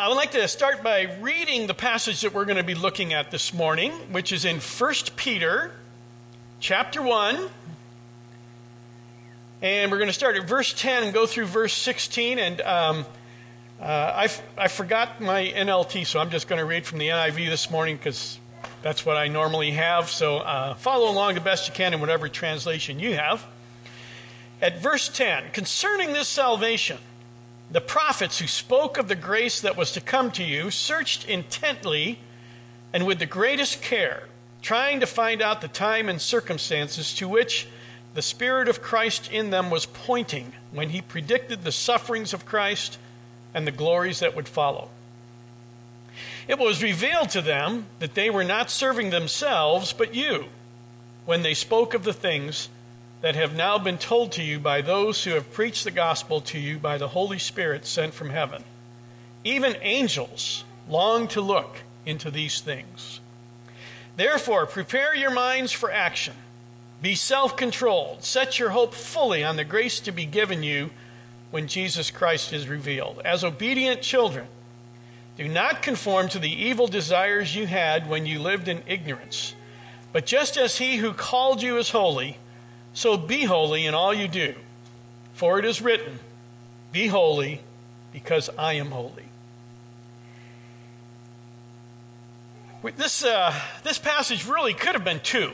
I would like to start by reading the passage that we're going to be looking at this morning, which is in 1 Peter chapter 1. And we're going to start at verse 10 and go through verse 16. And I forgot my NLT, so I'm just going to read from the NIV this morning because that's what I normally have. So follow along the best you can in whatever translation you have. At verse 10, concerning this salvation, the prophets who spoke of the grace that was to come to you searched intently and with the greatest care, trying to find out the time and circumstances to which the Spirit of Christ in them was pointing when he predicted the sufferings of Christ and the glories that would follow. It was revealed to them that they were not serving themselves but you when they spoke of the things that have now been told to you by those who have preached the gospel to you by the Holy Spirit sent from heaven. Even angels long to look into these things. Therefore, prepare your minds for action. Be self-controlled. Set your hope fully on the grace to be given you when Jesus Christ is revealed. As obedient children, do not conform to the evil desires you had when you lived in ignorance. But just as he who called you is holy, so be holy in all you do. For it is written, be holy because I am holy. This passage really could have been two.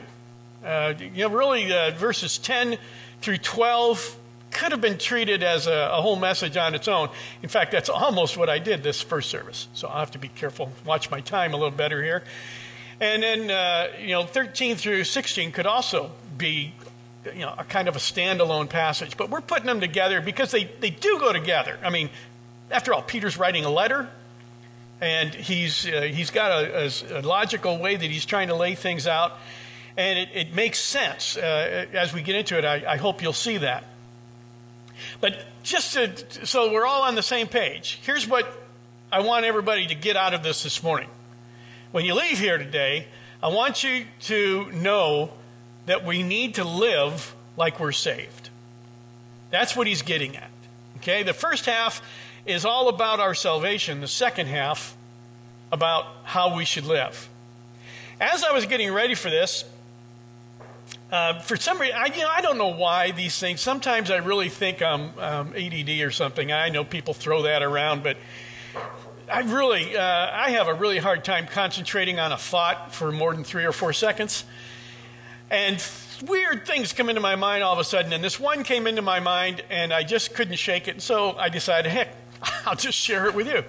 Verses 10 through 12 could have been treated as a whole message on its own. In fact, that's almost what I did this first service. So I'll have to be careful, watch my time a little better here. And then, 13 through 16 could also be a kind of a standalone passage. But we're putting them together because they do go together. I mean, after all, Peter's writing a letter, and he's got a logical way that he's trying to lay things out, and it makes sense. As we get into it, I hope you'll see that. But so we're all on the same page, here's what I want everybody to get out of this morning. When you leave here today, I want you to know that we need to live like we're saved. That's what he's getting at. Okay? The first half is all about our salvation. The second half about how we should live. As I was getting ready for this, for some reason, I don't know why these things. Sometimes I really think I'm ADD or something. I know people throw that around, but I have a really hard time concentrating on a thought for more than 3 or 4 seconds. And weird things come into my mind all of a sudden. And this one came into my mind, and I just couldn't shake it. And so I decided, heck, I'll just share it with you.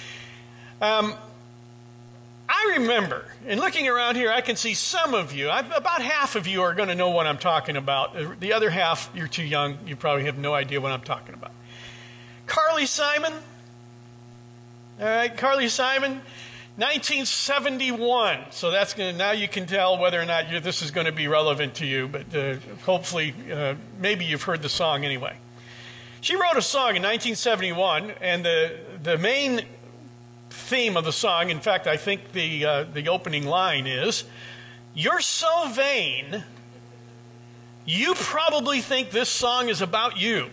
I remember, and looking around here, I can see some of you, about half of you are going to know what I'm talking about. The other half, you're too young. You probably have no idea what I'm talking about. Carly Simon. All right, Carly Simon. 1971, so now you can tell whether or not this is going to be relevant to you, but hopefully maybe you've heard the song anyway. She wrote a song in 1971, and the main theme of the song, in fact, I think the opening line is, "You're so vain, you probably think this song is about you."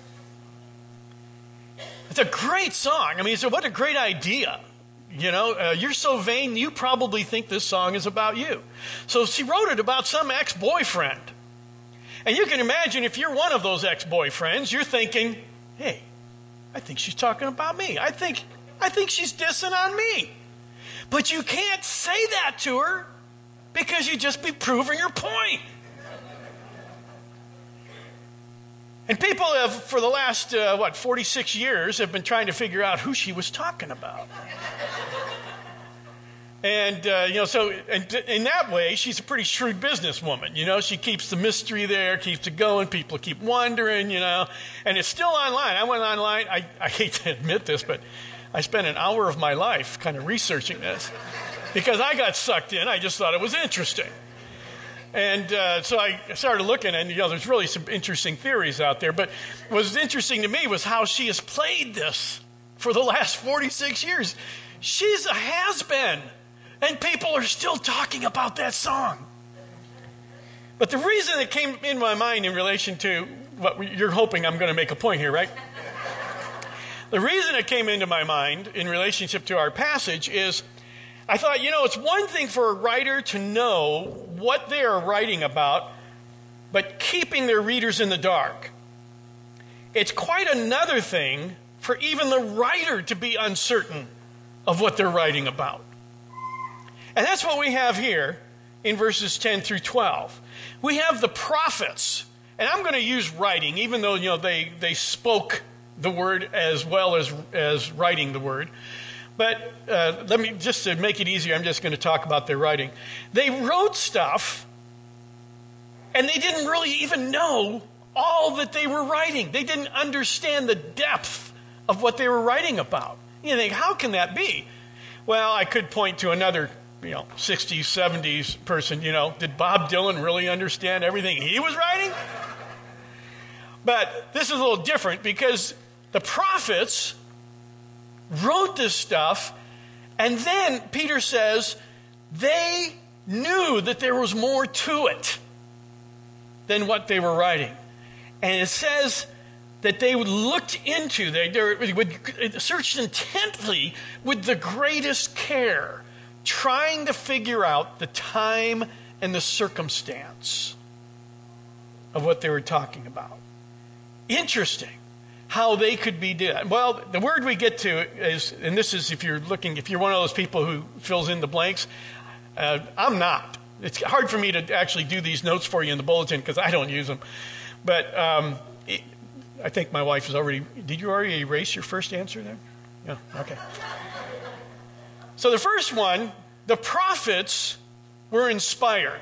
It's a great song. I mean, what a great idea. You're so vain, you probably think this song is about you. So she wrote it about some ex-boyfriend. And you can imagine if you're one of those ex-boyfriends, you're thinking, hey, I think she's talking about me. I think she's dissing on me. But you can't say that to her because you'd just be proving her point. And people have, for the last, 46 years, have been trying to figure out who she was talking about. And, so in that way, she's a pretty shrewd businesswoman. She keeps the mystery there, keeps it going. People keep wondering, and it's still online. I went online. I hate to admit this, but I spent an hour of my life kind of researching this because I got sucked in. I just thought it was interesting. And so I started looking, and there's really some interesting theories out there. But what was interesting to me was how she has played this for the last 46 years. She's a has-been, and people are still talking about that song. But the reason it came in my mind in relation to what you're hoping I'm going to make a point here, right? The reason it came into my mind in relationship to our passage is I thought, it's one thing for a writer to know what they are writing about, but keeping their readers in the dark. It's quite another thing for even the writer to be uncertain of what they're writing about. And that's what we have here in verses 10 through 12. We have the prophets, and I'm going to use writing, even though they spoke the word as well as writing the word. But let me, just to make it easier, I'm just going to talk about their writing. They wrote stuff, and they didn't really even know all that they were writing. They didn't understand the depth of what they were writing about. You think, how can that be? Well, I could point to another 60s, 70s person, did Bob Dylan really understand everything he was writing? But this is a little different because the prophets wrote this stuff, and then Peter says they knew that there was more to it than what they were writing. And it says that they looked into, they would search intently with the greatest care, trying to figure out the time and the circumstance of what they were talking about. Interesting how they could be did. Well, the word we get to is, and this is if you're one of those people who fills in the blanks, I'm not. It's hard for me to actually do these notes for you in the bulletin because I don't use them. But I think my wife has already, did you already erase your first answer there? Yeah, okay. So the first one, the prophets were inspired.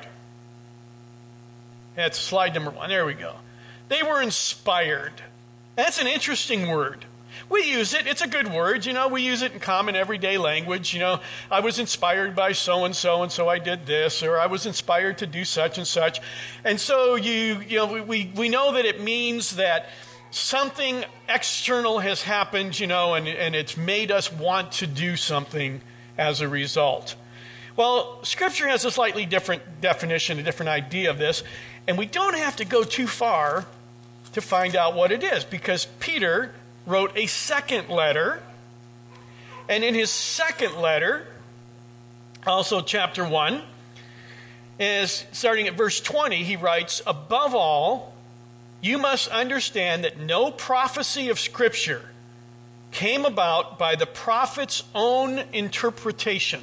That's slide number 1. There we go. They were inspired. That's an interesting word. We use it. It's a good word. We use it in common everyday language. I was inspired by so-and-so, and so I did this, or I was inspired to do such and such. And so we know that it means that something external has happened, and it's made us want to do something as a result. Well, Scripture has a slightly different definition, a different idea of this, and we don't have to go too far to find out what it is, because Peter wrote a second letter, and in his second letter, also chapter 1, is starting at verse 20, he writes, "Above all, you must understand that no prophecy of Scripture came about by the prophet's own interpretation.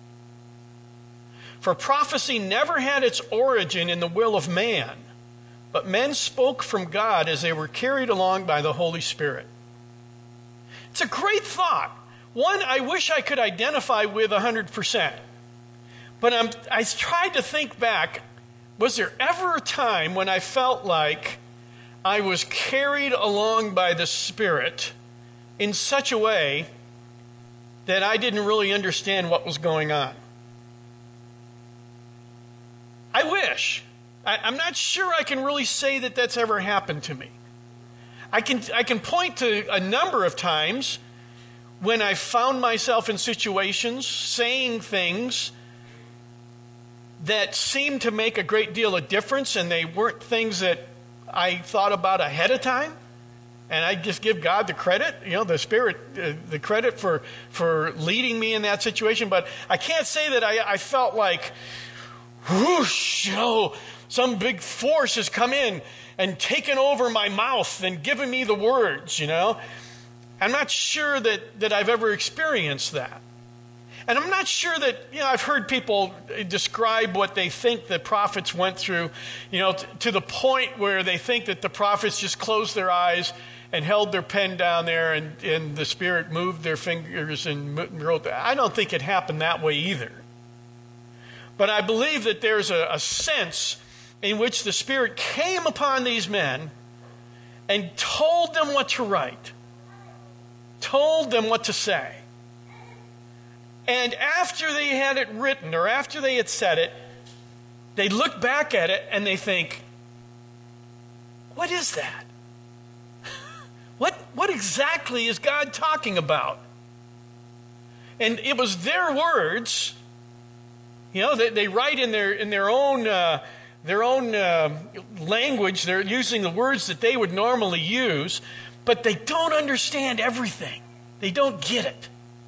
For prophecy never had its origin in the will of man, but men spoke from God as they were carried along by the Holy Spirit." It's a great thought. One I wish I could identify with 100%. But I tried to think back, was there ever a time when I felt like I was carried along by the Spirit in such a way that I didn't really understand what was going on? I wish. I'm not sure I can really say that that's ever happened to me. I can point to a number of times when I found myself in situations saying things that seemed to make a great deal of difference, and they weren't things that I thought about ahead of time. And I just give God the credit, the Spirit, the credit for leading me in that situation. But I can't say that I felt like, whoosh, some big force has come in and taken over my mouth and given me the words, I'm not sure that I've ever experienced that. And I'm not sure that, I've heard people describe what they think the prophets went through, to the point where they think that the prophets just closed their eyes and held their pen down there and the Spirit moved their fingers and wrote that. I don't think it happened that way either. But I believe that there's a sense in which the Spirit came upon these men and told them what to write, told them what to say. And after they had it written, or after they had said it, they look back at it and they think, what is that? What exactly is God talking about? And it was their words. They write in their own language. They're using the words that they would normally use. but they don't understand everything. They don't get it.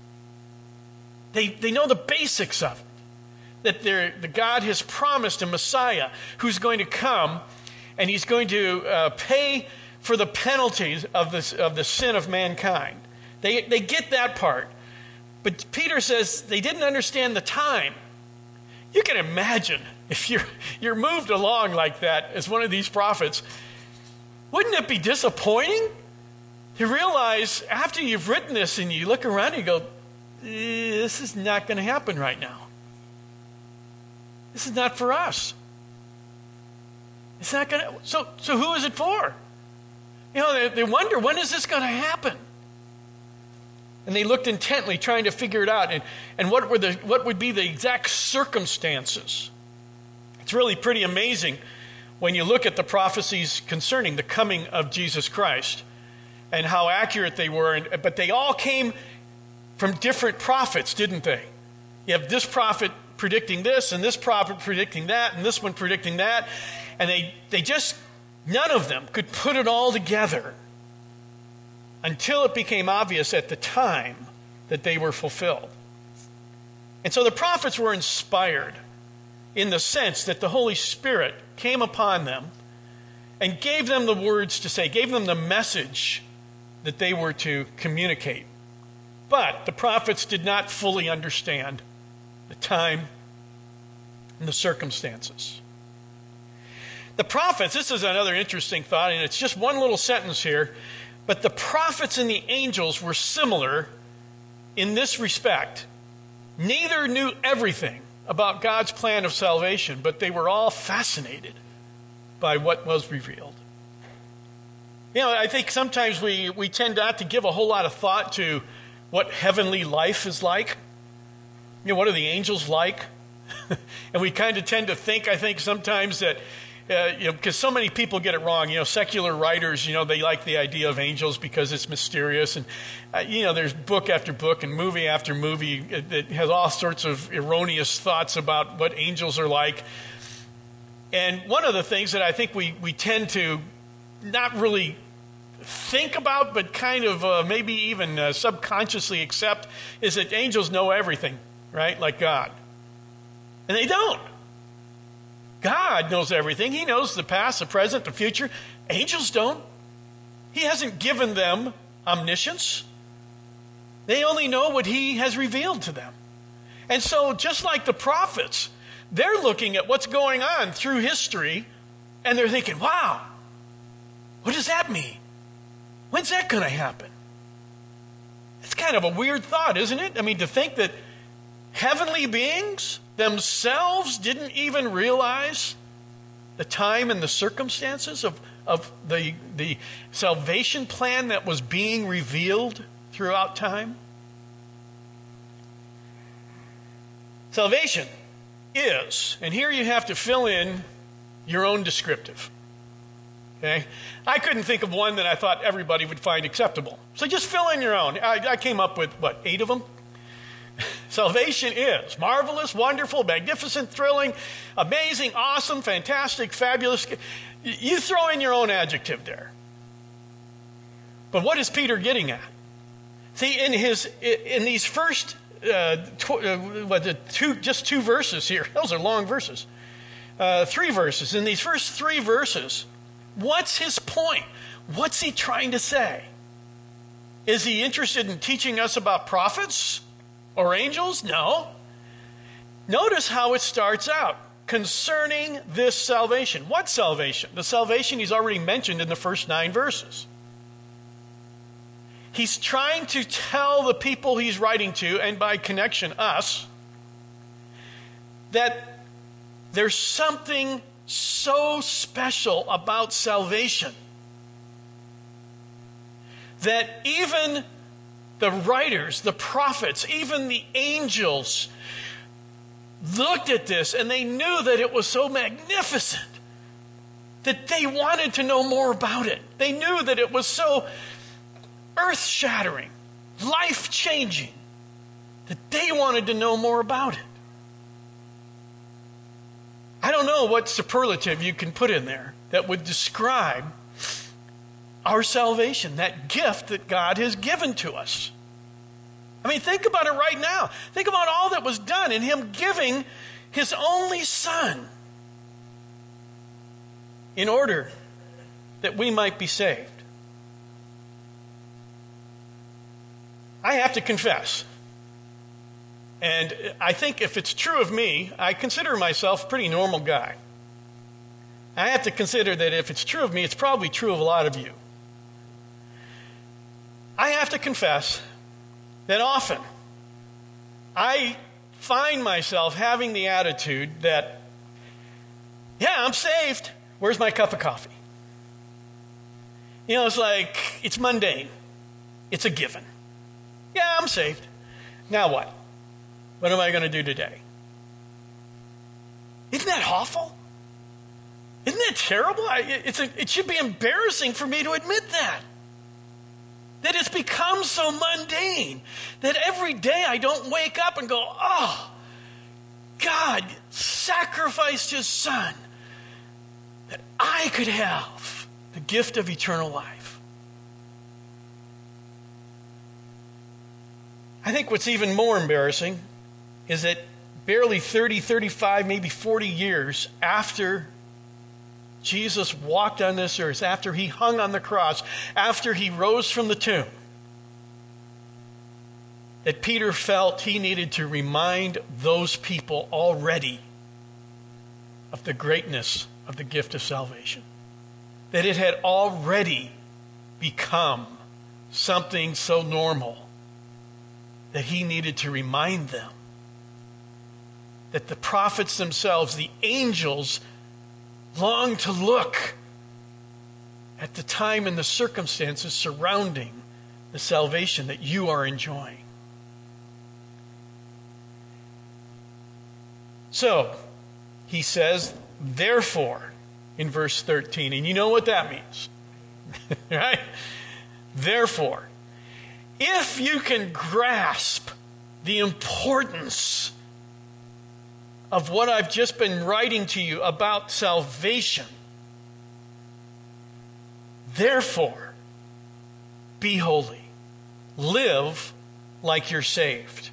They know the basics of it. That God has promised a Messiah who's going to come, and he's going to pay for the penalties of the sin of mankind. They get that part. But Peter says they didn't understand the time. You can imagine if you're moved along like that as one of these prophets, wouldn't it be disappointing to realize after you've written this and you look around and you go, this is not going to happen right now. This is not for us. It's not going to. So who is it for? They wonder, when is this going to happen? And they looked intently, trying to figure it out, and what would be the exact circumstances. It's really pretty amazing when you look at the prophecies concerning the coming of Jesus Christ and how accurate they were. But they all came from different prophets, didn't they? You have this prophet predicting this, and this prophet predicting that, and this one predicting that. And they just, none of them could put it all together until it became obvious at the time that they were fulfilled. And so the prophets were inspired in the sense that the Holy Spirit came upon them and gave them the words to say, gave them the message that they were to communicate. But the prophets did not fully understand the time and the circumstances. The prophets, this is another interesting thought, and it's just one little sentence here, but the prophets and the angels were similar in this respect. Neither knew everything about God's plan of salvation, but they were all fascinated by what was revealed. I think sometimes we tend not to give a whole lot of thought to what heavenly life is like. What are the angels like? And we kind of tend to think, I think, sometimes that, because so many people get it wrong. Secular writers, they like the idea of angels because it's mysterious. And, there's book after book and movie after movie that has all sorts of erroneous thoughts about what angels are like. And one of the things that I think we tend to not really think about, but kind of maybe even subconsciously accept, is that angels know everything, right? Like God. And they don't. God knows everything. He knows the past, the present, the future. Angels don't. He hasn't given them omniscience. They only know what he has revealed to them. And so just like the prophets, they're looking at what's going on through history, and they're thinking, wow, what does that mean? When's that going to happen? It's kind of a weird thought, isn't it? I mean, to think that heavenly beings themselves didn't even realize the time and the circumstances of the salvation plan that was being revealed throughout time. Salvation is, and here you have to fill in your own descriptive. Okay? I couldn't think of one that I thought everybody would find acceptable. So just fill in your own. I came up with, 8 of them? Salvation is marvelous, wonderful, magnificent, thrilling, amazing, awesome, fantastic, fabulous. You throw in your own adjective there. But what is Peter getting at? See, in these first just 2 verses here, those are long verses. 3 verses. In these first 3 verses, what's his point? What's he trying to say? Is he interested in teaching us about prophets or angels? No. Notice how it starts out. Concerning this salvation. What salvation? The salvation he's already mentioned in the first 9 verses. He's trying to tell the people he's writing to, and by connection us, that there's something so special about salvation that even the writers, the prophets, even the angels looked at this and they knew that it was so magnificent that they wanted to know more about it. They knew that it was so earth-shattering, life-changing, that they wanted to know more about it. I don't know what superlative you can put in there that would describe our salvation, that gift that God has given to us. I mean, think about it right now. Think about all that was done in him giving his only Son in order that we might be saved. I have to confess, and I think if it's true of me, I consider myself a pretty normal guy. I have to consider that if it's true of me, it's probably true of a lot of you. I have to confess that often I find myself having the attitude that, yeah, I'm saved. Where's my cup of coffee? You know, it's like, it's mundane. It's a given. Yeah, I'm saved. Now what? What am I going to do today? Isn't that awful? Isn't that terrible? It should be embarrassing for me to admit that. That it's become so mundane that every day I don't wake up and go, oh, God sacrificed his Son that I could have the gift of eternal life. I think what's even more embarrassing is that barely 30, 35, maybe 40 years after Jesus walked on this earth, after he hung on the cross, after he rose from the tomb, that Peter felt he needed to remind those people already of the greatness of the gift of salvation. That it had already become something so normal that he needed to remind them that the prophets themselves, the angels, long to look at the time and the circumstances surrounding the salvation that you are enjoying. So, he says, therefore, in verse 13, and you know what that means, right? Therefore, if you can grasp the importance of what I've just been writing to you about salvation, therefore, be holy. Live like you're saved.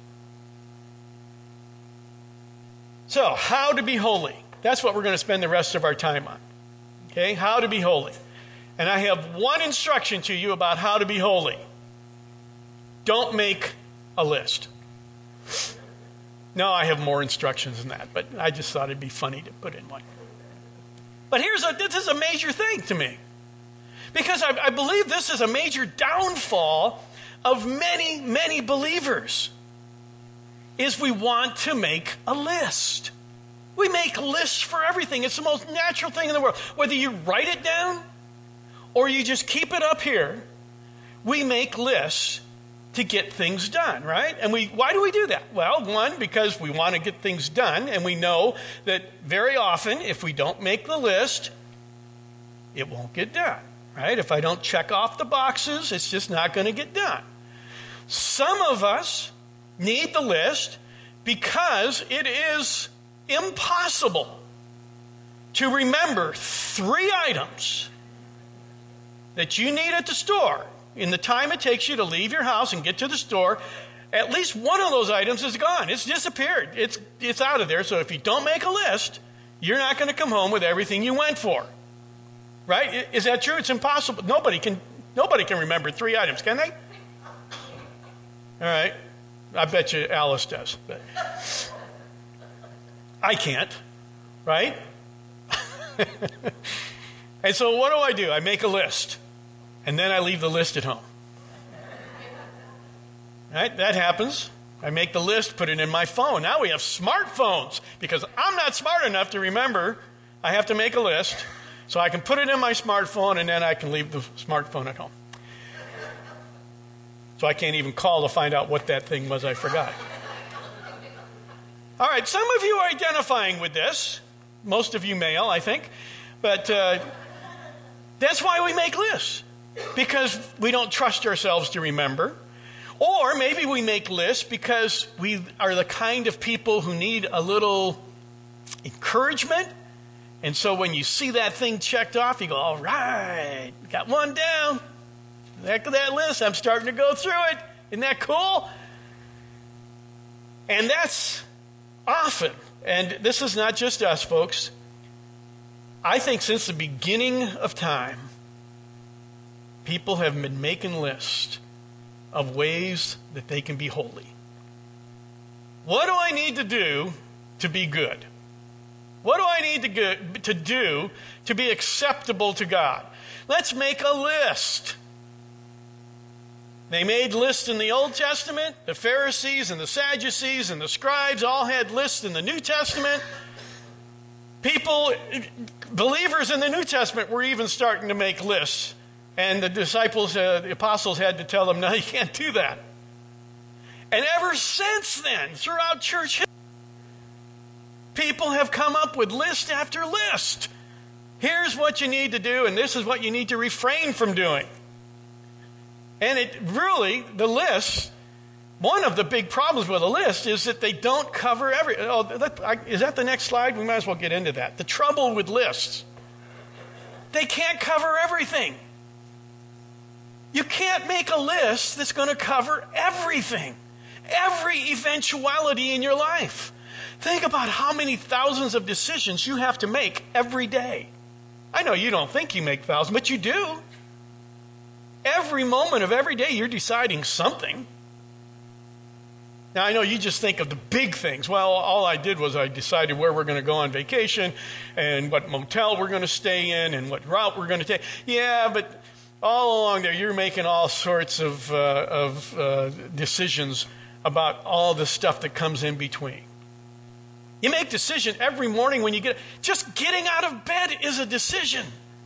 So, how to be holy? That's what we're going to spend the rest of our time on. Okay, how to be holy. And I have one instruction to you about how to be holy. Don't make a list. No, I have more instructions than that, but I just thought it'd be funny to put in one. But this is a major thing to me. Because I believe this is a major downfall of many, many believers. Is we want to make a list. We make lists for everything. It's the most natural thing in the world. Whether you write it down or you just keep it up here, we make lists to get things done, right? And why do we do that? Well, one, because we want to get things done, and we know that very often, if we don't make the list, it won't get done, right? If I don't check off the boxes, it's just not going to get done. Some of us need the list because it is impossible to remember 3 items that you need at the store. In the time it takes you to leave your house and get to the store, at least one of those items is gone. It's disappeared. It's out of there. So if you don't make a list, you're not going to come home with everything you went for. Right? Is that true? It's impossible. Nobody can remember 3 items, can they? All right. I bet you Alice does. But I can't. Right? And so what do? I make a list. And then I leave the list at home. Right? That happens. I make the list, put it in my phone. Now we have smartphones because I'm not smart enough to remember. I have to make a list. So I can put it in my smartphone and then I can leave the smartphone at home. So I can't even call to find out what that thing was I forgot. All right, some of you are identifying with this. Most of you male, I think. But that's why we make lists. Because we don't trust ourselves to remember. Or maybe we make lists because we are the kind of people who need a little encouragement And so when you see that thing checked off, you go, all right, got one down. Back of that list, I'm starting to go through it. Isn't that cool? And that's often, and this is not just us, folks. I think since the beginning of time, people have been making lists of ways that they can be holy. What do I need to do to be good? What do I need to do to be acceptable to God? Let's make a list. They made lists in the Old Testament. The Pharisees and the Sadducees and the scribes all had lists in the New Testament. People, believers in the New Testament were even starting to make lists. And the disciples, the apostles had to tell them, no, you can't do that. And ever since then, throughout church history, people have come up with list after list. Here's what you need to do, and this is what you need to refrain from doing. And it really, the list, one of the big problems with a list is that they don't cover is that the next slide? We might as well get into that. The trouble with lists, they can't cover everything. You can't make a list that's going to cover everything, every eventuality in your life. Think about how many thousands of decisions you have to make every day. I know you don't think you make thousands, but you do. Every moment of every day, you're deciding something. Now, I know you just think of the big things. Well, all I did was I decided where we're going to go on vacation and what motel we're going to stay in and what route we're going to take. Yeah, but all along there, you're making all sorts of decisions about all the stuff that comes in between. You make decisions every morning when you just getting out of bed is a decision.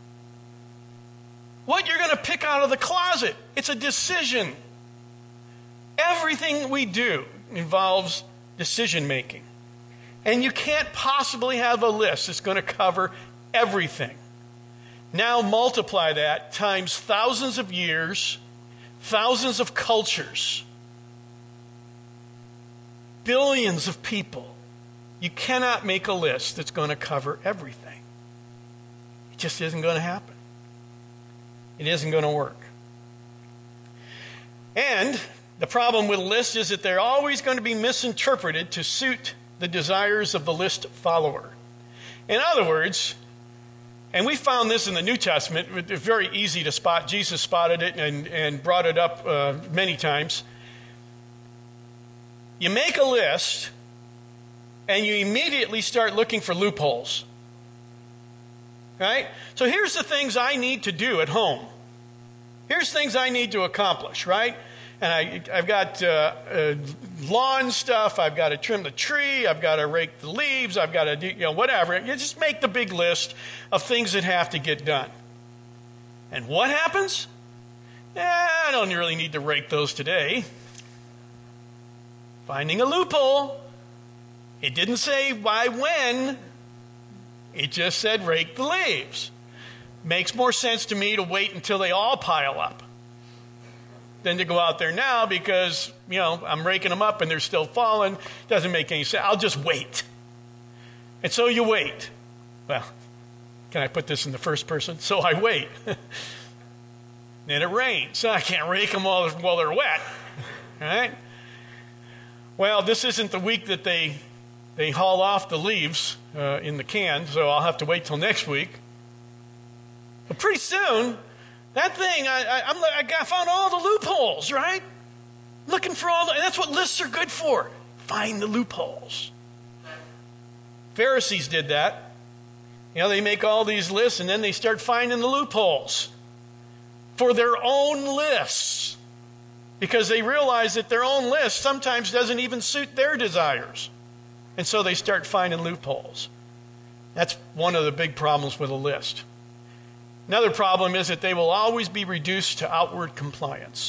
What you're going to pick out of the closet, it's a decision. Everything we do involves decision making. And you can't possibly have a list that's going to cover everything. Now multiply that times thousands of years, thousands of cultures, billions of people. You cannot make a list that's going to cover everything. It just isn't going to happen. It isn't going to work. And the problem with lists is that they're always going to be misinterpreted to suit the desires of the list follower. In other words, and we found this in the New Testament, it's very easy to spot. Jesus spotted it and brought it up many times. You make a list and you immediately start looking for loopholes. Right? So here's the things I need to do at home. Here's things I need to accomplish, right? And I've got lawn stuff. I've got to trim the tree. I've got to rake the leaves. I've got to do, whatever. You just make the big list of things that have to get done. And what happens? I don't really need to rake those today. Finding a loophole. It didn't say why, when. It just said rake the leaves. Makes more sense to me to wait until they all pile up than to go out there now because, I'm raking them up and they're still falling. Doesn't make any sense. I'll just wait. And so you wait. Well, can I put this in the first person? So I wait. Then it rains. So I can't rake them while they're wet. All right? Well, this isn't the week that they haul off the leaves in the can, so I'll have to wait till next week. But pretty soon, that thing, I found all the loopholes, right? Looking for and that's what lists are good for. Find the loopholes. Pharisees did that. They make all these lists and then they start finding the loopholes for their own lists because they realize that their own list sometimes doesn't even suit their desires. And so they start finding loopholes. That's one of the big problems with a list. Another problem is that they will always be reduced to outward compliance.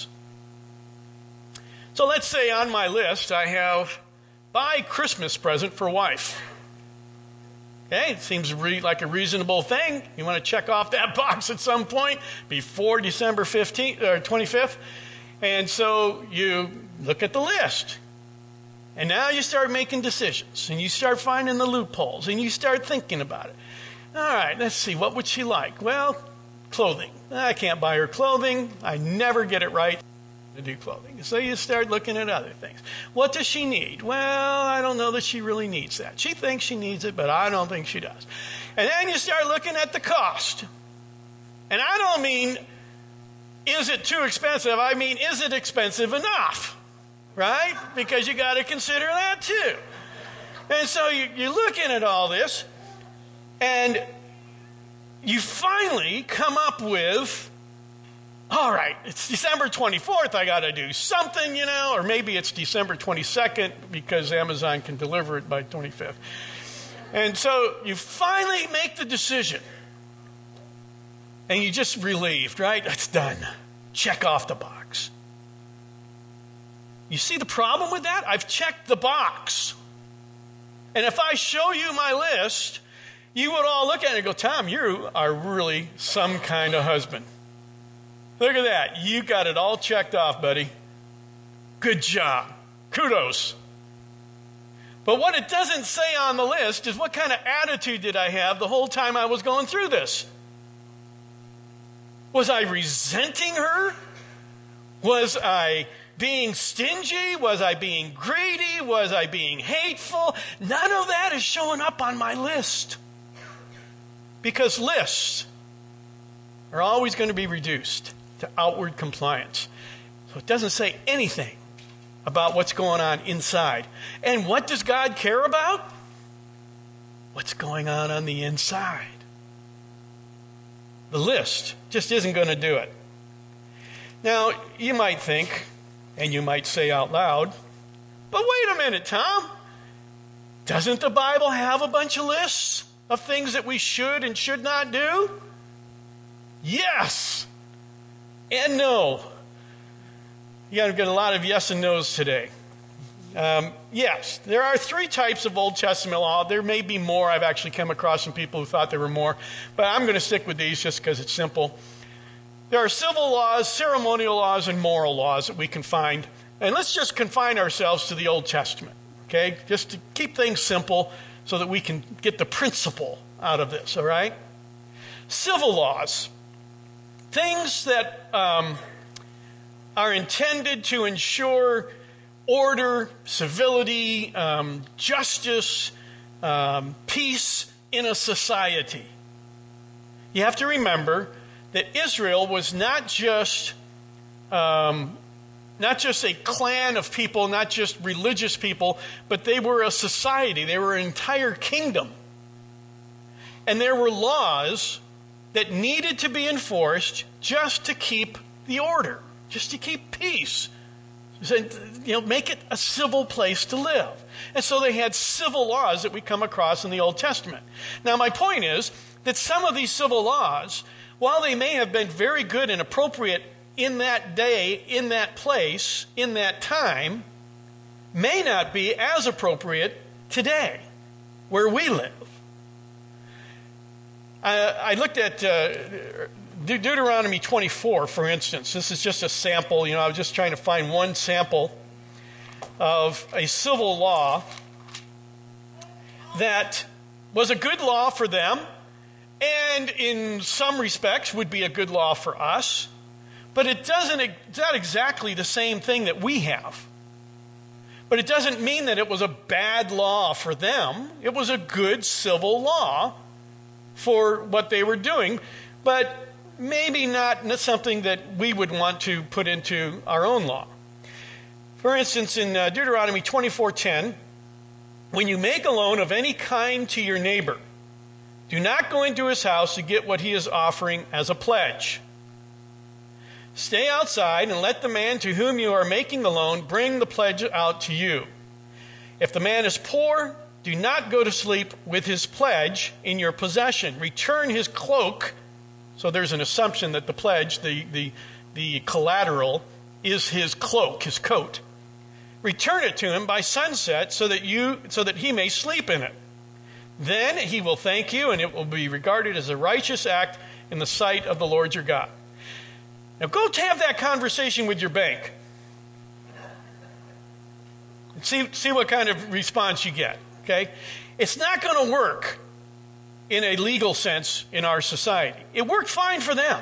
So let's say on my list I have buy Christmas present for wife. Okay, it seems like a reasonable thing. You want to check off that box at some point before December 15th or 25th. And so you look at the list. And now you start making decisions and you start finding the loopholes and you start thinking about it. All right, let's see. What would she like? Well, clothing. I can't buy her clothing. I never get it right to do clothing. So you start looking at other things. What does she need? Well, I don't know that she really needs that. She thinks she needs it, but I don't think she does. And then you start looking at the cost. And I don't mean, is it too expensive? I mean, is it expensive enough? Right? Because you got to consider that too. And so you're looking at all this, and you finally come up with, all right, it's December 24th, I got to do something, or maybe it's December 22nd because Amazon can deliver it by 25th. And so you finally make the decision. And you're just relieved, right? That's done. Check off the box. You see the problem with that? I've checked the box. And if I show you my list, you would all look at it and go, Tom, you are really some kind of husband. Look at that. You got it all checked off, buddy. Good job. Kudos. But what it doesn't say on the list is what kind of attitude did I have the whole time I was going through this? Was I resenting her? Was I being stingy? Was I being greedy? Was I being hateful? None of that is showing up on my list. Because lists are always going to be reduced to outward compliance. So it doesn't say anything about what's going on inside. And what does God care about? What's going on the inside. The list just isn't going to do it. Now, you might think, and you might say out loud, but wait a minute, Tom. Doesn't the Bible have a bunch of lists of things that we should and should not do? Yes and no. You got to get a lot of yes and no's today. Yes, there are 3 types of Old Testament law. There may be more. I've actually come across some people who thought there were more. But I'm going to stick with these just because it's simple. There are civil laws, ceremonial laws, and moral laws that we can find. And let's just confine ourselves to the Old Testament, okay? Just to keep things simple so that we can get the principle out of this, all right? Civil laws. Things that are intended to ensure order, civility, justice, peace in a society. You have to remember that Israel was not just a clan of people, not just religious people, but they were a society. They were an entire kingdom. And there were laws that needed to be enforced just to keep the order, just to keep peace. Make it a civil place to live. And so they had civil laws that we come across in the Old Testament. Now, my point is that some of these civil laws, while they may have been very good and appropriate in that day, in that place, in that time, may not be as appropriate today, where we live. I looked at Deuteronomy 24, for instance. This is just a sample. I was just trying to find one sample of a civil law that was a good law for them, and in some respects would be a good law for us, but it's not exactly the same thing that we have. But it doesn't mean that it was a bad law for them. It was a good civil law for what they were doing, but maybe not something that we would want to put into our own law. For instance, in Deuteronomy 24:10, when you make a loan of any kind to your neighbor, do not go into his house to get what he is offering as a pledge. Stay outside and let the man to whom you are making the loan bring the pledge out to you. If the man is poor, do not go to sleep with his pledge in your possession. Return his cloak. So there's an assumption that the pledge, the collateral, is his cloak, his coat. Return it to him by sunset so that he may sleep in it. Then he will thank you, and it will be regarded as a righteous act in the sight of the Lord your God. Now go have that conversation with your bank. And see what kind of response you get. Okay? It's not going to work in a legal sense in our society. It worked fine for them.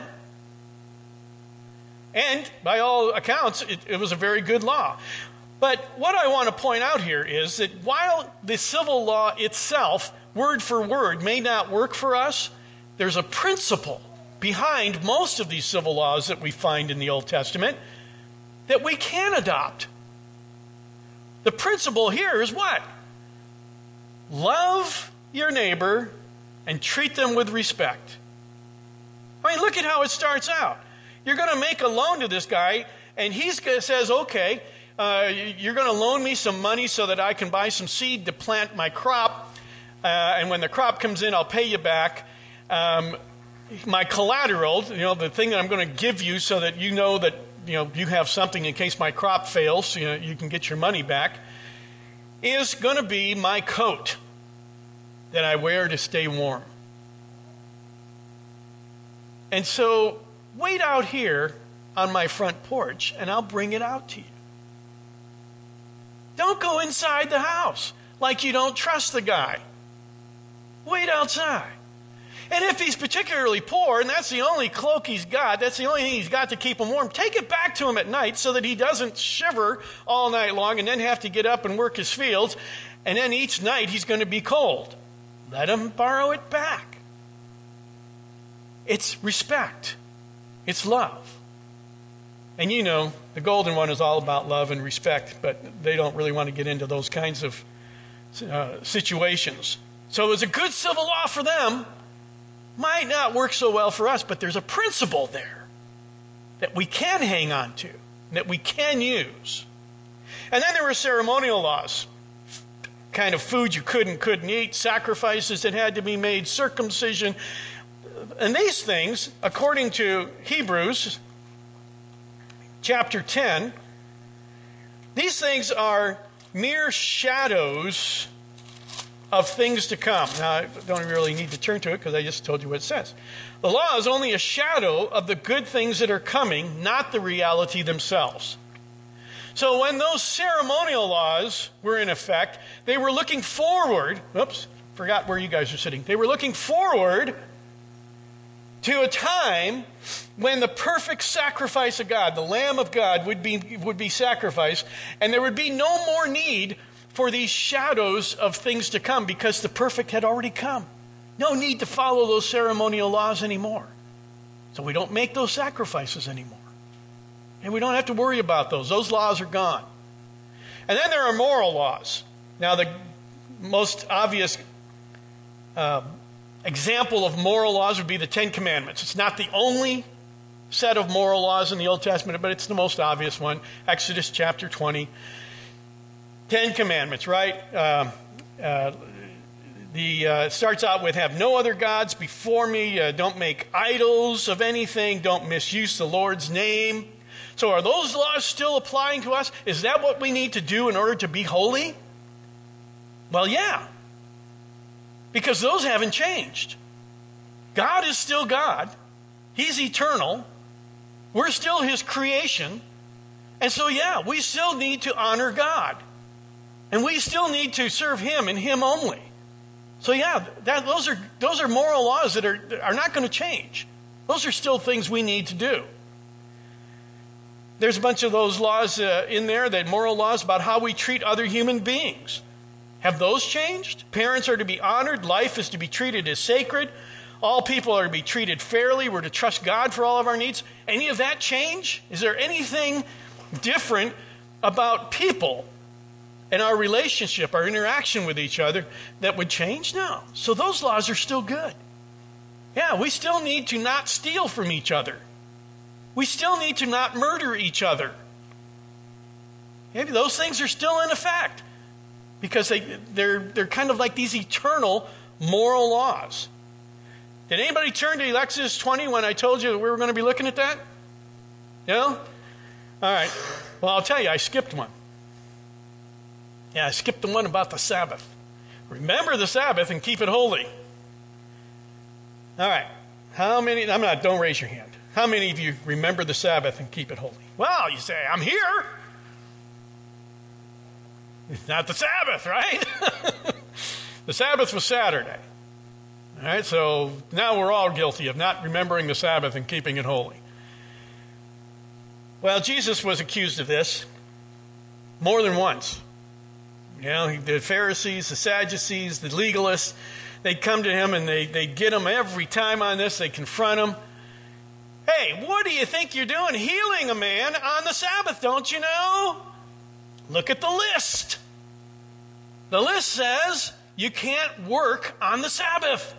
And by all accounts, it was a very good law. But what I want to point out here is that while the civil law itself, word for word, may not work for us, there's a principle behind most of these civil laws that we find in the Old Testament that we can adopt. The principle here is what? Love your neighbor and treat them with respect. I mean, look at how it starts out. You're going to make a loan to this guy, and he says, okay, you're going to loan me some money so that I can buy some seed to plant my crop, and when the crop comes in, I'll pay you back. My collateral, the thing that I'm going to give you so that you know that you have something in case my crop fails, you can get your money back, is going to be my coat that I wear to stay warm. And so wait out here on my front porch and I'll bring it out to you. Don't go inside the house like you don't trust the guy. Wait outside. And if he's particularly poor, and that's the only cloak he's got, that's the only thing he's got to keep him warm, take it back to him at night so that he doesn't shiver all night long and then have to get up and work his fields, and then each night he's going to be cold. Let him borrow it back. It's respect. It's love. And the golden one is all about love and respect, but they don't really want to get into those kinds of situations. So it was a good civil law for them. Might not work so well for us, but there's a principle there that we can hang on to, that we can use. And then there were ceremonial laws, kind of food you could and couldn't eat, sacrifices that had to be made, circumcision. And these things, according to Hebrews chapter 10, these things are mere shadows of things to come. Now, I don't really need to turn to it because I just told you what it says. The law is only a shadow of the good things that are coming, not the reality themselves. So when those ceremonial laws were in effect, they were looking forward. Oops, forgot where you guys are sitting. They were looking forward to a time when the perfect sacrifice of God, the Lamb of God, would be sacrificed, and there would be no more need for these shadows of things to come because the perfect had already come. No need to follow those ceremonial laws anymore. So we don't make those sacrifices anymore. And we don't have to worry about those. Those laws are gone. And then there are moral laws. Now, the most obvious example of moral laws would be the Ten Commandments. It's not the only set of moral laws in the Old Testament, but it's the most obvious one. Exodus chapter 20. 10 Commandments, right? It starts out with, have no other gods before me. Don't make idols of anything. Don't misuse the Lord's name. So are those laws still applying to us? Is that what we need to do in order to be holy? Well, yeah. Because those haven't changed. God is still God. He's eternal. We're still His creation. And so, yeah, we still need to honor God. And we still need to serve Him and Him only. So yeah, those are moral laws that are not going to change. Those are still things we need to do. There's a bunch of those laws in there, that moral laws about how we treat other human beings. Have those changed? Parents are to be honored. Life is to be treated as sacred. All people are to be treated fairly. We're to trust God for all of our needs. Any of that change? Is there anything different about people and our relationship, our interaction with each other that would change? No. So those laws are still good. Yeah, we still need to not steal from each other. We still need to not murder each other. Maybe those things are still in effect because they're kind of like these eternal moral laws. Did anybody turn to Exodus 20 when I told you that we were going to be looking at that? No? All right. Well, I'll tell you, I skipped one. Yeah, I skipped the one about the Sabbath. Remember the Sabbath and keep it holy. All right. How many? Don't raise your hand. How many of you remember the Sabbath and keep it holy? Well, you say, I'm here. It's not the Sabbath, right? The Sabbath was Saturday. All right, so now we're all guilty of not remembering the Sabbath and keeping it holy. Well, Jesus was accused of this more than once. You know, the Pharisees, the Sadducees, the legalists, they'd come to him and they'd get him every time on this. They confront him. Hey, what do you think you're doing healing a man on the Sabbath? Don't you know? Look at the list. The list says you can't work on the Sabbath.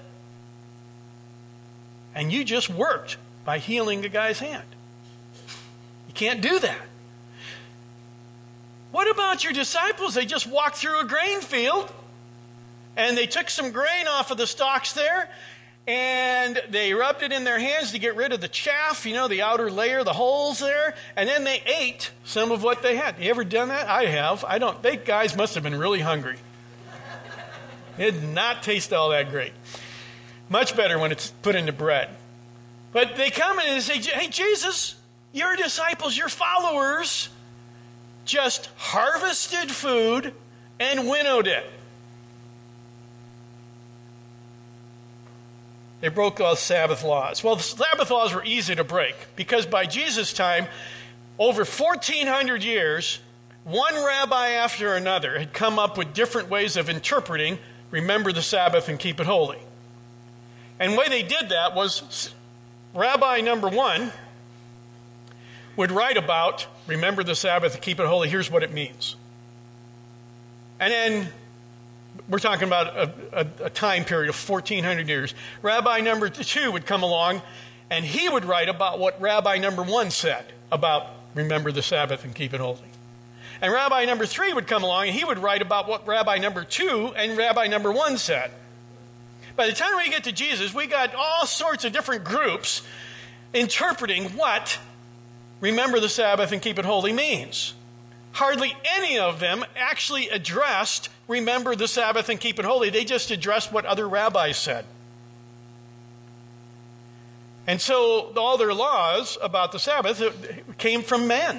And you just worked by healing a guy's hand. You can't do that. What about your disciples? They just walked through a grain field and they took some grain off of the stalks there and they rubbed it in their hands to get rid of the chaff, you know, the outer layer, the holes there, and then they ate some of what they had. You ever done that? I have. They guys must have been really hungry. It did not taste all that great. Much better when it's put into bread. But they come in and say, hey, Jesus, your disciples, your followers just harvested food and winnowed it. They broke all Sabbath laws. Well, the Sabbath laws were easy to break because by Jesus' time, over 1,400 years, one rabbi after another had come up with different ways of interpreting, remember the Sabbath and keep it holy. And the way they did that was Rabbi number one would write about, remember the Sabbath and keep it holy, here's what it means. And then we're talking about a time period of 1,400 years. Rabbi number two would come along, and he would write about what Rabbi number one said about remember the Sabbath and keep it holy. And Rabbi number three would come along, and he would write about what Rabbi number two and Rabbi number one said. By the time we get to Jesus, we got all sorts of different groups interpreting what remember the Sabbath and keep it holy means. Hardly any of them actually addressed remember the Sabbath and keep it holy. They just addressed what other rabbis said. And so all their laws about the Sabbath came from men.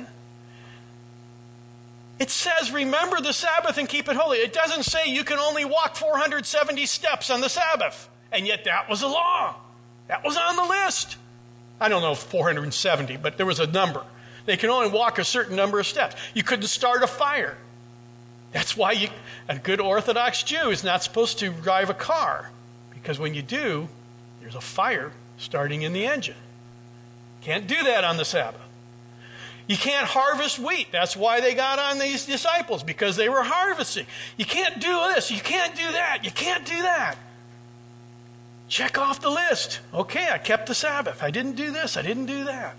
It says remember the Sabbath and keep it holy. It doesn't say you can only walk 470 steps on the Sabbath. And yet that was a law. That was on the list. I don't know if 470, but there was a number. They can only walk a certain number of steps. You couldn't start a fire. That's why a good Orthodox Jew is not supposed to drive a car. Because when you do, there's a fire starting in the engine. Can't do that on the Sabbath. You can't harvest wheat. That's why they got on these disciples, because they were harvesting. You can't do this. You can't do that. You can't do that. Check off the list. Okay, I kept the Sabbath. I didn't do this. I didn't do that.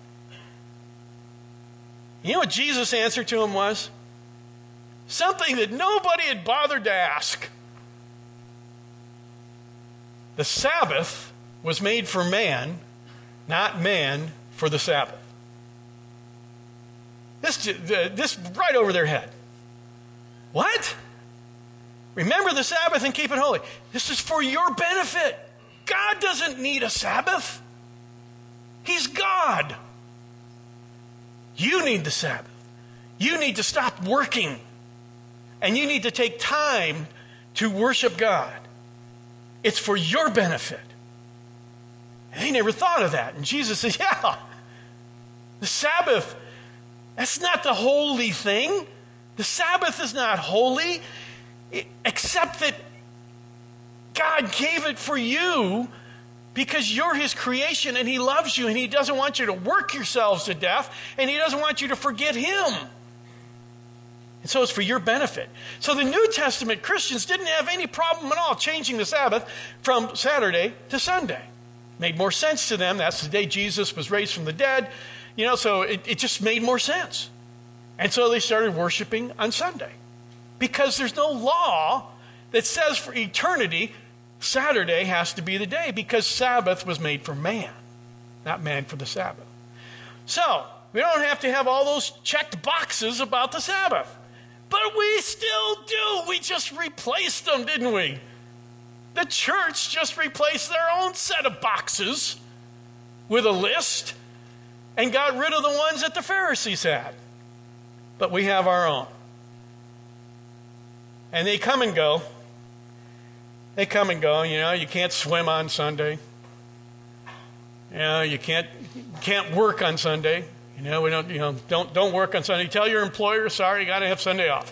You know what Jesus' answer to him was? Something that nobody had bothered to ask. The Sabbath was made for man, not man for the Sabbath. This right over their head. What? Remember the Sabbath and keep it holy. This is for your benefit. God doesn't need a Sabbath. He's God. You need the Sabbath. You need to stop working. And you need to take time to worship God. It's for your benefit. And they never thought of that. And Jesus says, yeah, the Sabbath, that's not the holy thing. The Sabbath is not holy, except that God gave it for you because you're his creation and he loves you and he doesn't want you to work yourselves to death and he doesn't want you to forget him. And so it's for your benefit. So the New Testament Christians didn't have any problem at all changing the Sabbath from Saturday to Sunday. Made more sense to them. That's the day Jesus was raised from the dead. You know, so it just made more sense. And so they started worshiping on Sunday. Because there's no law that says for eternity, Saturday has to be the day. Because Sabbath was made for man, not man for the Sabbath. So, we don't have to have all those checked boxes about the Sabbath. But we still do. We just replaced them, didn't we? The church just replaced their own set of boxes with a list and got rid of the ones that the Pharisees had. But we have our own. And they come and go. They come and go. You can't swim on Sunday. You can't work on Sunday. We don't work on Sunday. Tell your employer, sorry, you got to have Sunday off.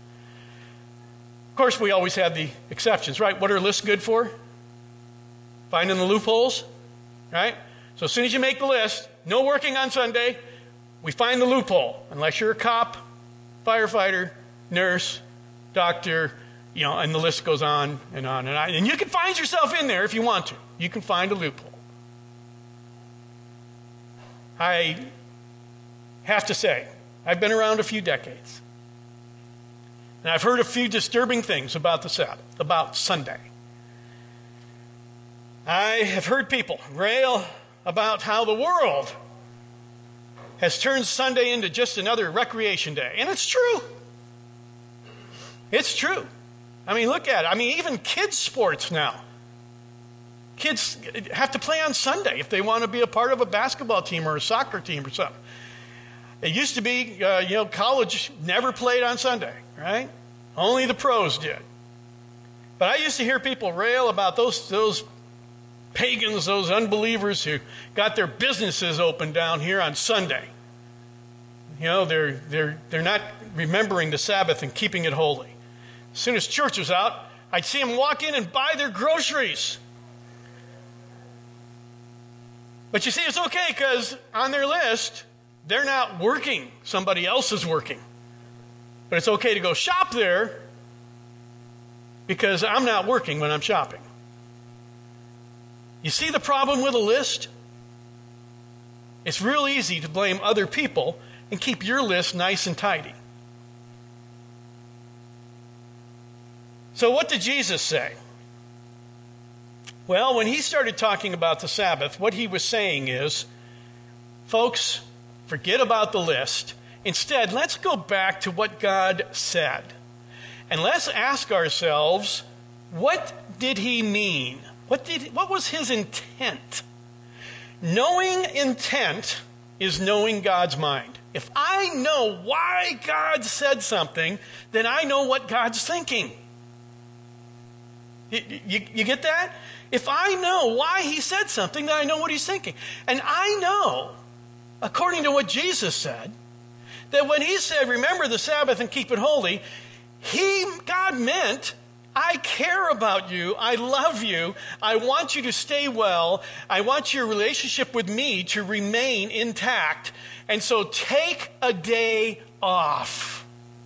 Of course, we always have the exceptions, right? What are lists good for? Finding the loopholes, right? So as soon as you make the list, no working on Sunday, we find the loophole. Unless you're a cop, firefighter, nurse, doctor, and the list goes on and on and on. And you can find yourself in there if you want to. You can find a loophole. I have to say, I've been around a few decades. And I've heard a few disturbing things about the Sabbath, about Sunday. I have heard people rail about how the world has turned Sunday into just another recreation day. And it's true. It's true. Look at it. Even kids' sports now. Kids have to play on Sunday if they want to be a part of a basketball team or a soccer team or something. It used to be, college never played on Sunday, right? Only the pros did. But I used to hear people rail about those pagans, those unbelievers who got their businesses open down here on Sunday. They're not remembering the Sabbath and keeping it holy. As soon as church was out, I'd see them walk in and buy their groceries. But you see, it's okay because on their list, they're not working. Somebody else is working. But it's okay to go shop there because I'm not working when I'm shopping. You see the problem with a list? It's real easy to blame other people and keep your list nice and tidy. So what did Jesus say? Well, when he started talking about the Sabbath, what he was saying is, folks, forget about the list. Instead, let's go back to what God said. And let's ask ourselves, what did he mean? What was his intent? Knowing intent is knowing God's mind. If I know why God said something, then I know what God's thinking. You get that? If I know why he said something, then I know what he's thinking. And I know, according to what Jesus said, that when he said, remember the Sabbath and keep it holy, God meant, I care about you, I love you, I want you to stay well, I want your relationship with me to remain intact, and so take a day off.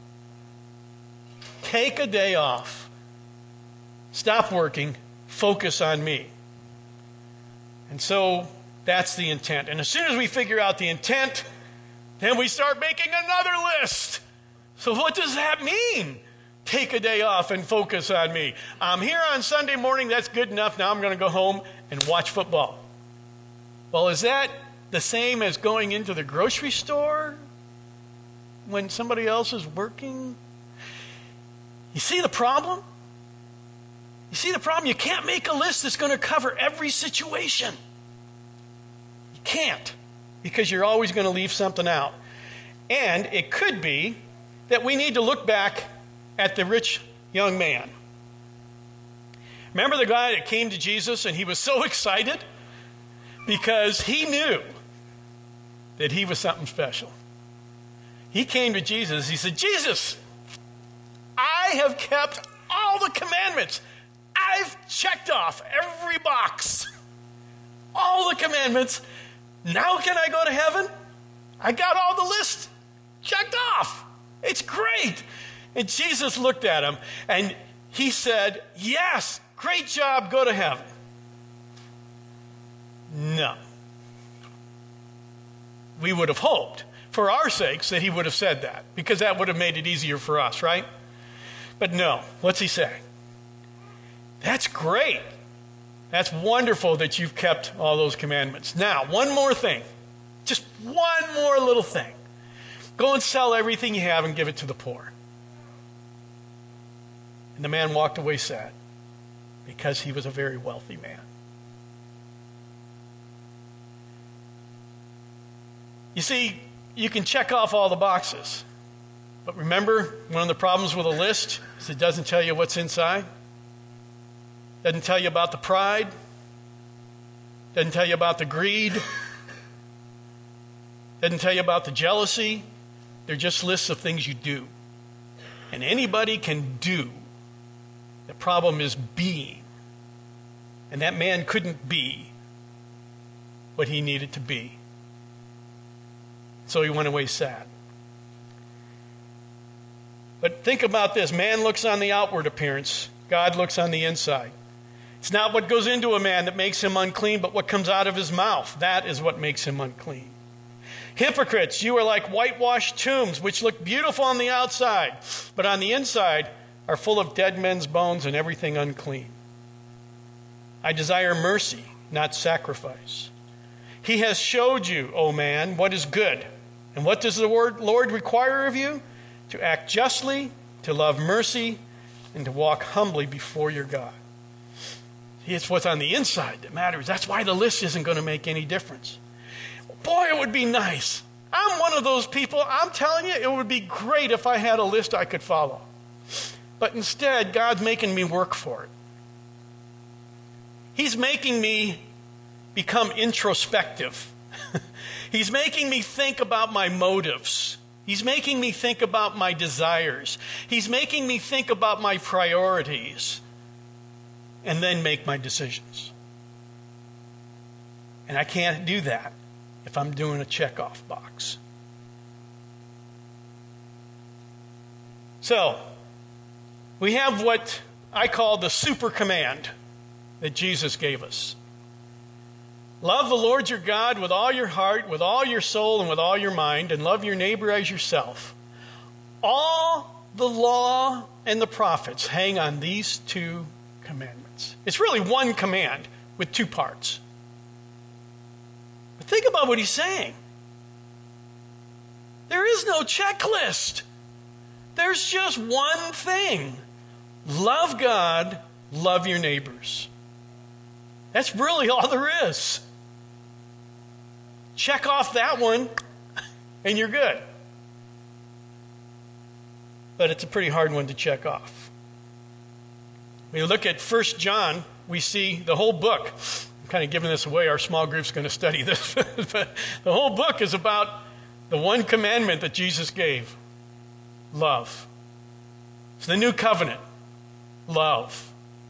Take a day off. Stop working, focus on me. And so that's the intent. And as soon as we figure out the intent, then we start making another list. So what does that mean? Take a day off and focus on me. I'm here on Sunday morning, that's good enough. Now I'm going to go home and watch football. Well, is that the same as going into the grocery store when somebody else is working? You see the problem? You see the problem? You can't make a list that's going to cover every situation. You can't, because you're always going to leave something out. And it could be that we need to look back at the rich young man. Remember the guy that came to Jesus and he was so excited because he knew that he was something special. He came to Jesus. He said, Jesus, I have kept all the commandments. I've checked off every box. All the commandments. Now can I go to heaven? I got all the lists checked off. It's great. And Jesus looked at him and he said, yes, great job, go to heaven. No. We would have hoped, for our sakes, that he would have said that, because that would have made it easier for us, right? But no, what's he say? That's great. That's wonderful that you've kept all those commandments. Now, one more thing. Just one more little thing. Go and sell everything you have and give it to the poor. And the man walked away sad because he was a very wealthy man. You see, you can check off all the boxes. But remember, one of the problems with a list is it doesn't tell you what's inside. Doesn't tell you about the pride. Doesn't tell you about the greed. Doesn't tell you about the jealousy. They're just lists of things you do. And anybody can do. The problem is being. And that man couldn't be what he needed to be. So he went away sad. But think about this. Man looks on the outward appearance. God looks on the inside. It's not what goes into a man that makes him unclean, but what comes out of his mouth. That is what makes him unclean. Hypocrites, you are like whitewashed tombs, which look beautiful on the outside, but on the inside are full of dead men's bones and everything unclean. I desire mercy, not sacrifice. He has showed you, O man, what is good. And what does the Lord require of you? To act justly, to love mercy, and to walk humbly before your God. See, it's what's on the inside that matters. That's why the list isn't going to make any difference. Boy, it would be nice. I'm one of those people. I'm telling you, it would be great if I had a list I could follow. But instead, God's making me work for it. He's making me become introspective. He's making me think about my motives. He's making me think about my desires. He's making me think about my priorities and then make my decisions. And I can't do that if I'm doing a checkoff box. So, we have what I call the super command that Jesus gave us. Love the Lord your God with all your heart, with all your soul, and with all your mind, and love your neighbor as yourself. All the law and the prophets hang on these two commandments. It's really one command with two parts. But think about what he's saying. There is no checklist. There's just one thing. Love God, love your neighbors. That's really all there is. Check off that one, and you're good. But it's a pretty hard one to check off. When you look at 1 John, we see the whole book. I'm kind of giving this away. Our small group's going to study this. But the whole book is about the one commandment that Jesus gave. Love. It's the new covenant. Love.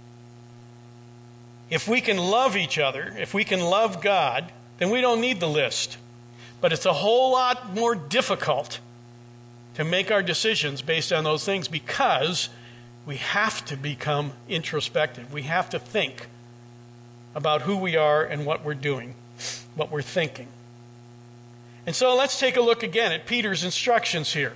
If we can love each other, if we can love God, then we don't need the list. But it's a whole lot more difficult to make our decisions based on those things because we have to become introspective. We have to think about who we are and what we're doing, what we're thinking. And so let's take a look again at Peter's instructions here.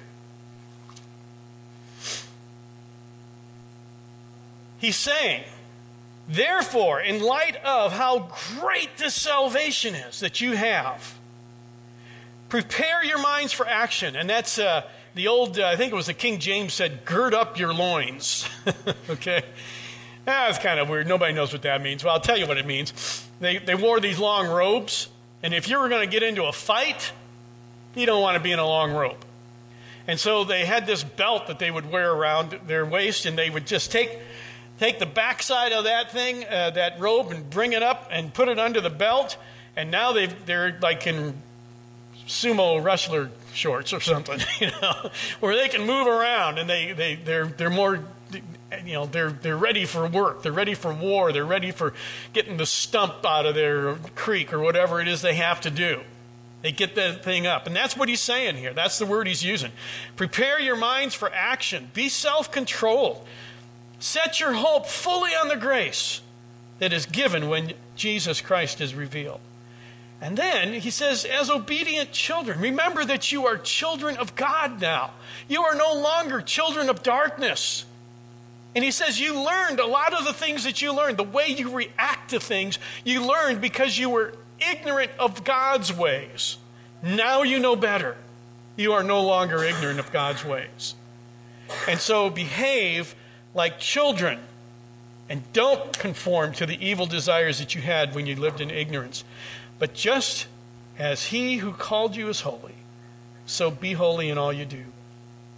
He's saying, therefore, in light of how great this salvation is that you have, prepare your minds for action. And that's the old, I think it was the King James said, gird up your loins. Okay? That's kind of weird. Nobody knows what that means. Well, I'll tell you what it means. They wore these long robes, and if you were going to get into a fight, you don't want to be in a long robe. And so they had this belt that they would wear around their waist, and they would just take the backside of that thing, that robe, and bring it up and put it under the belt. And now they're like in sumo wrestler shorts or something, where they can move around and they're more, they're ready for work. They're ready for war. They're ready for getting the stump out of their creek or whatever it is they have to do. They get that thing up. And that's what he's saying here. That's the word he's using. Prepare your minds for action. Be self-controlled. Set your hope fully on the grace that is given when Jesus Christ is revealed. And then he says, as obedient children, remember that you are children of God now. You are no longer children of darkness. And he says you learned a lot of the things that you learned, the way you react to things, you learned because you were ignorant of God's ways. Now you know better. You are no longer ignorant of God's ways. And so behave like children, and don't conform to the evil desires that you had when you lived in ignorance. But just as he who called you is holy, so be holy in all you do.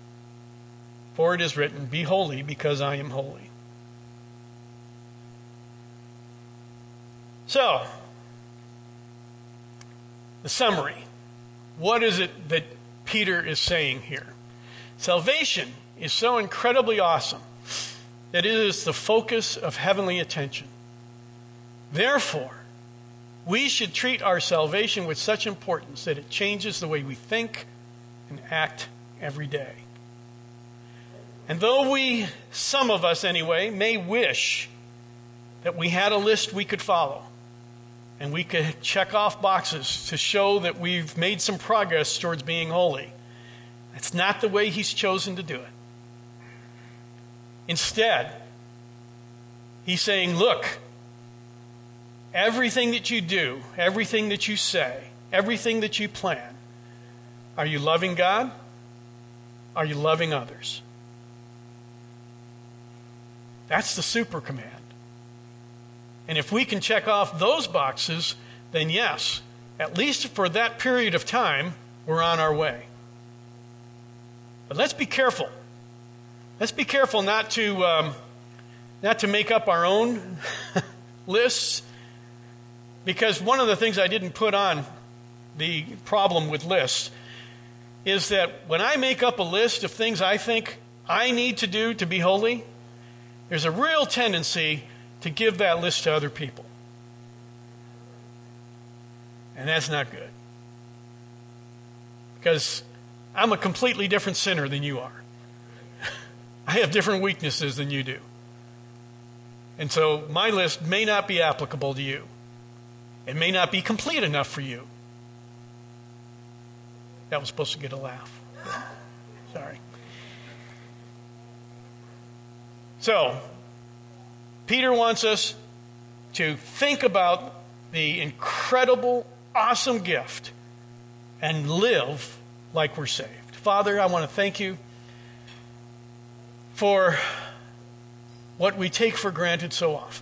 For it is written, be holy because I am holy. So, the summary. What is it that Peter is saying here? Salvation is so incredibly awesome that it is the focus of heavenly attention. Therefore, we should treat our salvation with such importance that it changes the way we think and act every day. And though we, some of us anyway, may wish that we had a list we could follow and we could check off boxes to show that we've made some progress towards being holy, that's not the way he's chosen to do it. Instead, he's saying, look, everything that you do, everything that you say, everything that you plan, are you loving God? Are you loving others? That's the super command. And if we can check off those boxes, then yes, at least for that period of time, we're on our way. But let's be careful. Let's be careful not to make up our own lists, because one of the things I didn't put on the problem with lists is that when I make up a list of things I think I need to do to be holy, there's a real tendency to give that list to other people. And that's not good. Because I'm a completely different sinner than you are. I have different weaknesses than you do. And so my list may not be applicable to you. It may not be complete enough for you. That was supposed to get a laugh. Sorry. So, Peter wants us to think about the incredible, awesome gift and live like we're saved. Father, I want to thank you for what we take for granted so often.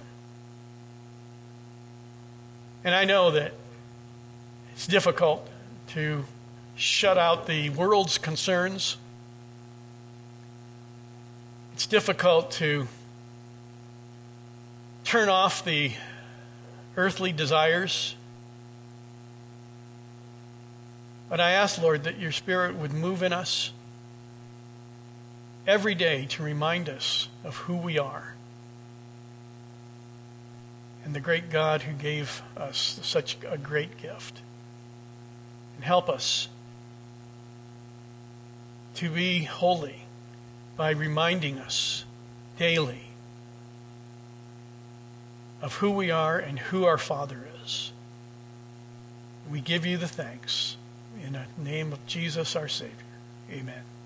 And I know that it's difficult to shut out the world's concerns. It's difficult to turn off the earthly desires. But I ask, Lord, that your Spirit would move in us every day to remind us of who we are and the great God who gave us such a great gift. And help us to be holy by reminding us daily of who we are and who our Father is. We give you the thanks in the name of Jesus, our Savior. Amen.